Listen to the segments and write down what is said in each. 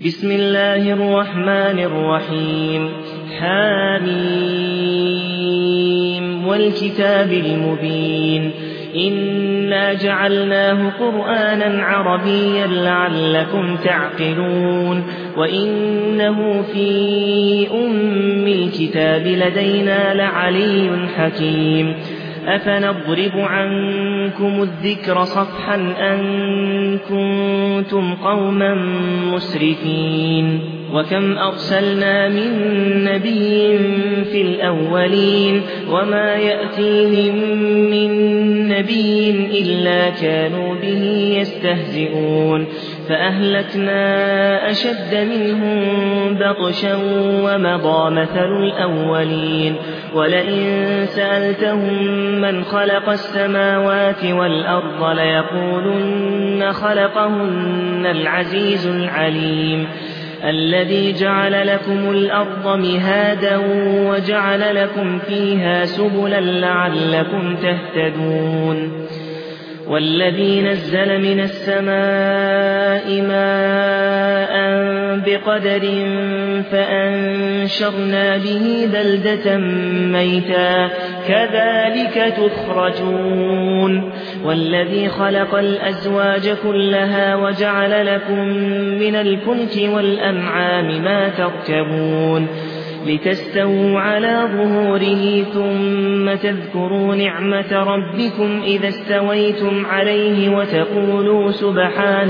بسم الله الرحمن الرحيم حم والكتاب المبين إنا جعلناه قرآنا عربيا لعلكم تعقلون وإنه في الكتاب لدينا لعلي حكيم أفنضرب عنكم الذكر صفحا أن كنتم قوما مسرفين وكم أرسلنا من نبي في الأولين وما يأتيهم من نبي إلا كانوا به يستهزئون فأهلكنا أشد منهم بطشا ومضى مثل الأولين ولئن سألتهم من خلق السماوات والأرض ليقولن خلقهن العزيز العليم الذي جعل لكم الأرض مهادا وجعل لكم فيها سبلا لعلكم تهتدون والذي نزل من السماء ماء بقدر فأنشرنا به بلدة ميتا كذلك تخرجون والذي خلق الأزواج كلها وجعل لكم من الفلك والأنعام ما تركبون لتستووا على ظهوره ثم تذكروا نعمة ربكم إذا استويتم عليه وتقولوا سبحان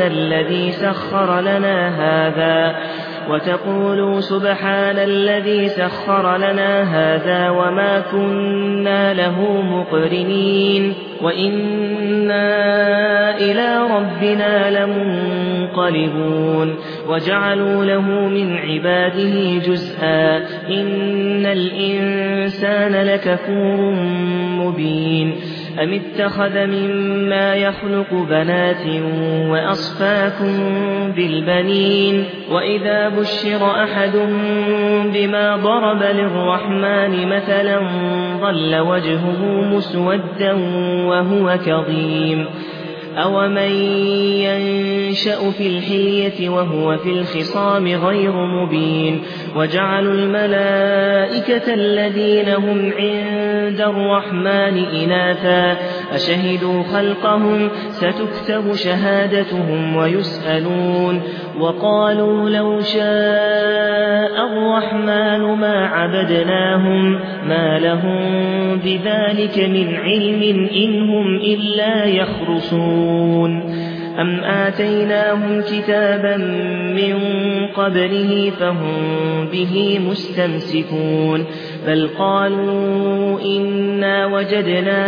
الذي سخر لنا هذا وما كنا له مقرنين وإنا إلى ربنا لمنقلبون وجعلوا له من عباده جزءا إن الإنسان لكفور مبين أم اتخذ مما يخلق بنات وأصفاكم بالبنين وإذا بشر أحد بما ضرب للرحمن مثلا ظل وجهه مسودا وهو كظيم أومن ينشأ في الحلية وهو في الخصام غير مبين وجعلوا الملائكة الذين هم عند الرحمن إناثا أشهدوا خلقهم ستكتب شهادتهم ويسألون وقالوا لو شاء الرحمن ما عبدناهم ما لهم بذلك من علم إن هم إلا يخرصون أم آتيناهم كتابا من قبله فهم به مستمسكون بل قالوا إنا وجدنا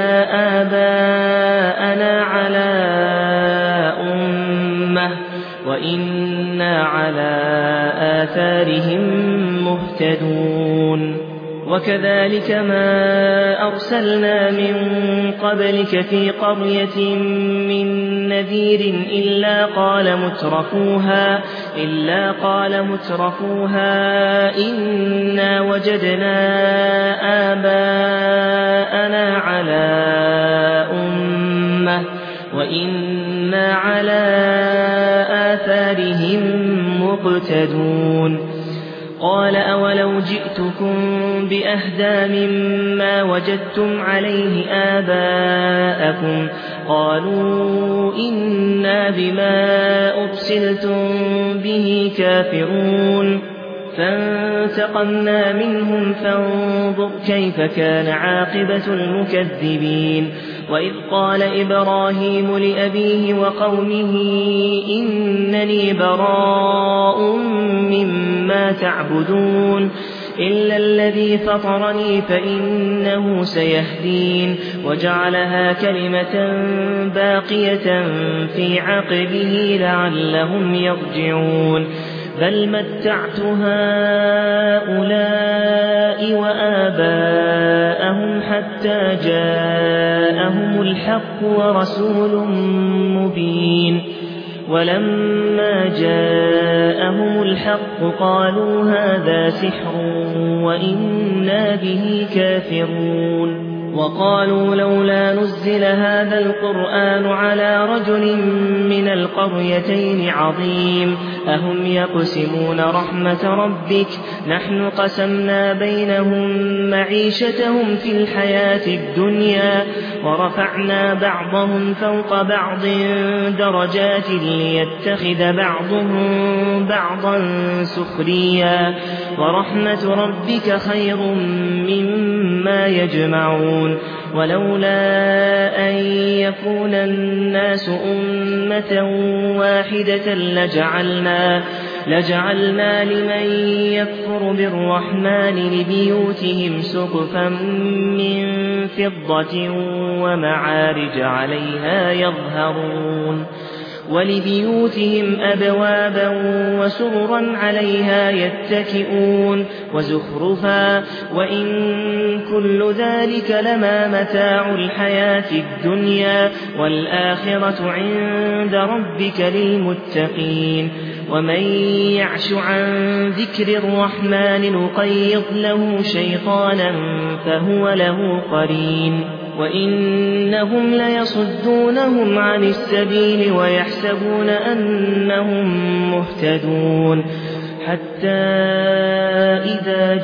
آباءنا على أمة وإنا على آثارهم مهتدون وكذلك ما أرسلنا من قبلك في قرية من نذير إلا قال مترفوها إنا وجدنا آباءنا على أمة وإنا على آثارهم مقتدون قال أولو جئتكم بأهدى مما وجدتم عليه آباءكم قالوا إنا بما أرسلتم به كافرون فانتقمنا منهم فانظر كيف كان عاقبة المكذبين وإذ قال إبراهيم لأبيه وقومه إنني براء مما تعبدون إلا الذي فطرني فإنه سيهدين وجعلها كلمة باقية في عقبه لعلهم يرجعون بل متعت هؤلاء وآباءهم حتى جاءهم الحق ورسول مبين ولما جاءهم الحق قالوا هذا سحر وإنا به كافرون وقالوا لولا نزل هذا القرآن على رجل من القريتين عظيم أهم يقسمون رحمة ربك نحن قسمنا بينهم معيشتهم في الحياة الدنيا ورفعنا بعضهم فوق بعض درجات ليتخذ بعضهم بعضا سخريا ورحمة ربك خير مما يجمعون ولولا أن يكون الناس أمة واحدة لجعلنا لمن يكفر بالرحمن لبيوتهم سقفا من فضة ومعارج عليها يظهرون ولبيوتهم أبوابا وسررا عليها يتكئون وزخرفا وإن كل ذلك لما متاع الحياة الدنيا والآخرة عند ربك للمتقين ومن يعش عن ذكر الرحمن نقيض له شيطانا فهو له قرين وإنهم ليصدونهم عن السبيل ويحسبون أنهم مهتدون حتى إذا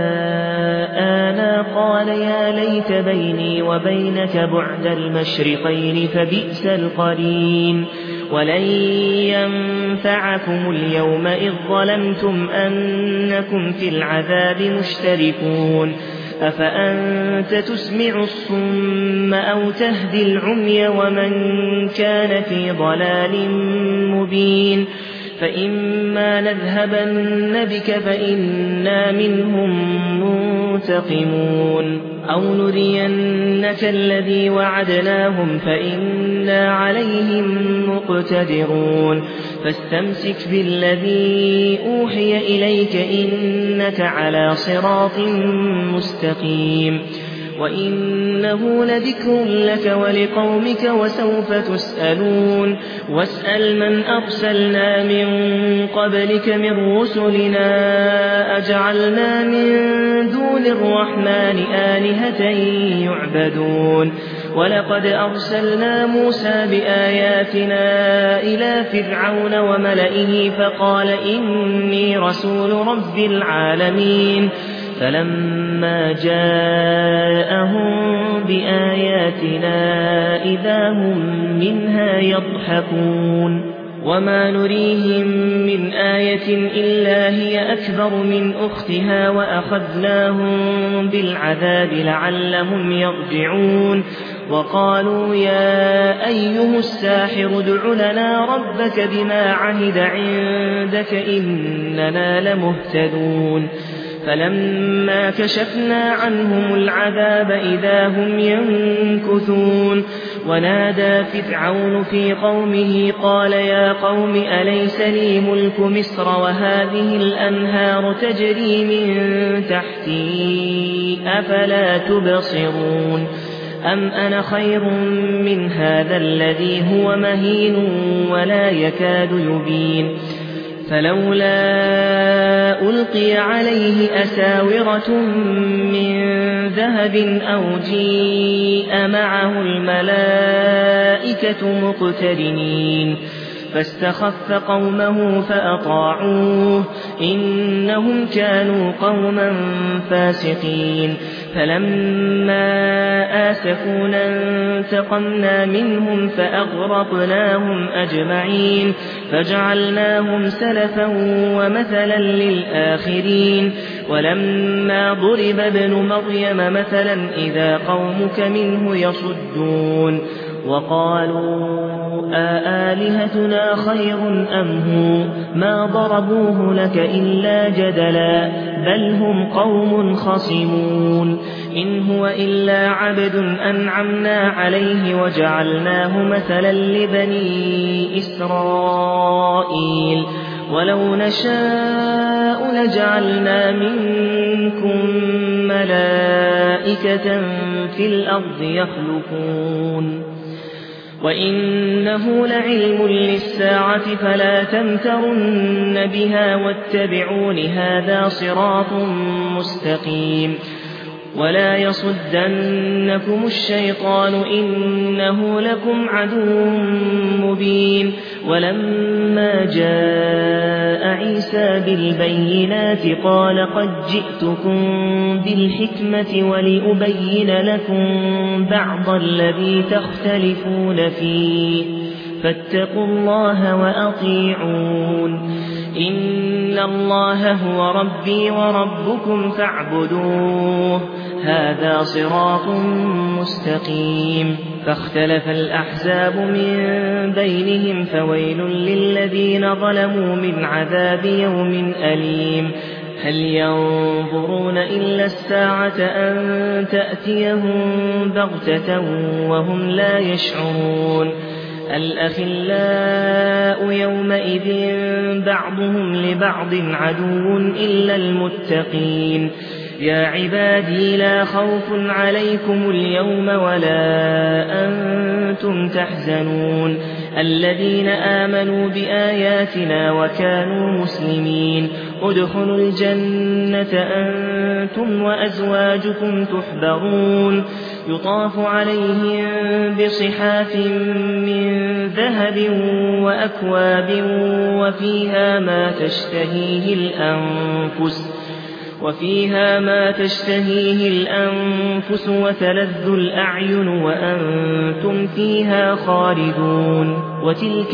جاءنا قال يا ليت بيني وبينك بعد المشرقين فبئس القرين ولن ينفعكم اليوم إذ ظلمتم أنكم في العذاب مشتركون أفأنت تسمع الصم أو تهدي العمي ومن كان في ضلال مبين فإما نذهبن بك فإنا منهم منتقمون أو نرينك الذي وعدناهم فإنا عليهم مقتدرون فاستمسك بالذي أوحي إليك إنك على صراط مستقيم وإنه لذكر لك ولقومك وسوف تسألون واسأل من أرسلنا من قبلك من رسلنا أجعلنا من دون الرحمن آلهة يعبدون ولقد أرسلنا موسى بآياتنا إلى فرعون وملئه فقال إني رسول رب العالمين فلما جاءهم بآياتنا إذا هم منها يضحكون وما نريهم من آية إلا هي أكبر من أختها وأخذناهم بالعذاب لعلهم يرجعون وقالوا يا أيها الساحر ادع لنا ربك بما عهد عندك إننا لمهتدون فلما كشفنا عنهم العذاب إذا هم ينكثون ونادى فرعون في قومه قال يا قوم أليس لي ملك مصر وهذه الأنهار تجري من تحتي أفلا تبصرون أم أنا خير من هذا الذي هو مهين ولا يكاد يبين فلولا ألقي عليه أساورة من ذهب أو جيء معه الملائكة مقترنين فاستخف قومه فأطاعوه إنهم كانوا قوما فاسقين فلما آسفونا انتقمنا منهم فأغرقناهم أجمعين فجعلناهم سلفا ومثلا للآخرين ولما ضرب ابن مريم مثلا إذا قومك منه يصدون وقالوا آلهتنا خير أم هو ما ضربوه لك إلا جدلا بل هم قوم خصمون إن هو إلا عبد أنعمنا عليه وجعلناه مثلا لبني إسرائيل ولو نشاء لجعلنا منكم ملائكة في الأرض يخلقون وإنه لعلم للساعة فلا تمترن بها واتبعون هذا صراط مستقيم ولا يصدنكم الشيطان إنه لكم عدو مبين ولما جاء عيسى بالبينات قال قد جئتكم بالحكمة ولأبين لكم بعض الذي تختلفون فيه فاتقوا الله وأطيعون إن الله هو ربي وربكم فاعبدوه هذا صراط مستقيم فاختلف الأحزاب من بينهم فويل للذين ظلموا من عذاب يوم أليم هل ينظرون إلا الساعة أن تأتيهم بغتة وهم لا يشعرون الأخلاء يومئذ بعضهم لبعض عدو إلا المتقين يا عبادي لا خوف عليكم اليوم ولا أنتم تحزنون الذين آمنوا بآياتنا وكانوا مسلمين ادخلوا الجنة أنتم وأزواجكم تحبرون يطاف عليهم بصحاف من ذهب وأكواب وفيها ما تشتهيه الأنفس وتلذ الأعين وأنتم فيها خالدون وتلك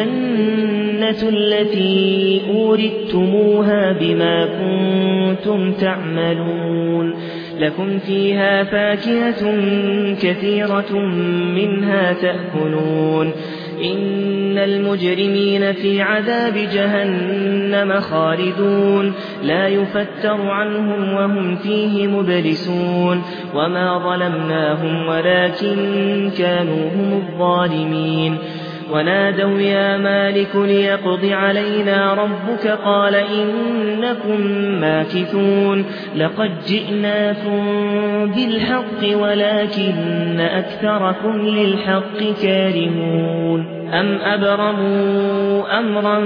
الجنة التي أورثتموها بما كنتم تعملون لكم فيها فاكهة كثيرة منها تأكلون إن المجرمين في عذاب جهنم خالدون لا يفتر عنهم وهم فيه مبلسون وما ظلمناهم ولكن كانوا هم الظالمين ونادوا يا مالك ليقض علينا ربك قال إنكم ماكثون لقد جئناكم بالحق ولكن أكثركم للحق كارهون أم أبرموا أمرا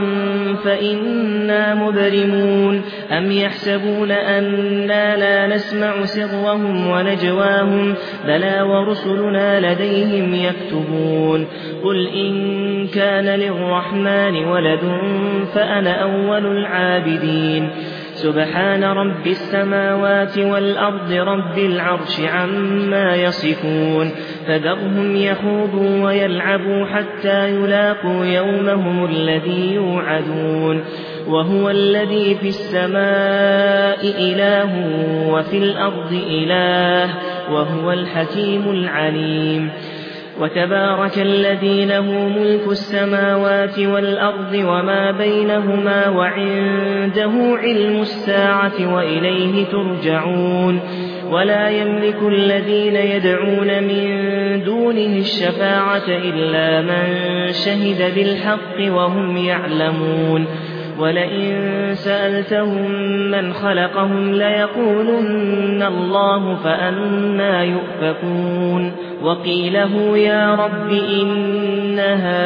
فإنا مبرمون أم يحسبون أننا لا نسمع سرهم ونجواهم بلى ورسلنا لديهم يكتبون قل إن كان للرحمن ولد فأنا أول العابدين سبحان رب السماوات والأرض رب العرش عما يصفون فذرهم يخوضوا ويلعبوا حتى يلاقوا يومهم الذي يوعدون وهو الذي في السماء إله وفي الأرض إله وهو الحكيم العليم وتبارك الذي له ملك السماوات والأرض وما بينهما وعنده علم الساعة وإليه ترجعون ولا يملك الذين يدعون من دونه الشفاعة إلا من شهد بالحق وهم يعلمون ولئن سألتهم من خلقهم ليقولن الله فأنى يؤفكون وقيله يا رب إن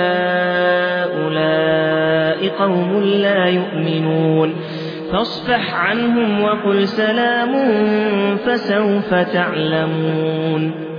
هؤلاء قوم لا يؤمنون فاصفح عنهم وقل سلام فسوف تعلمون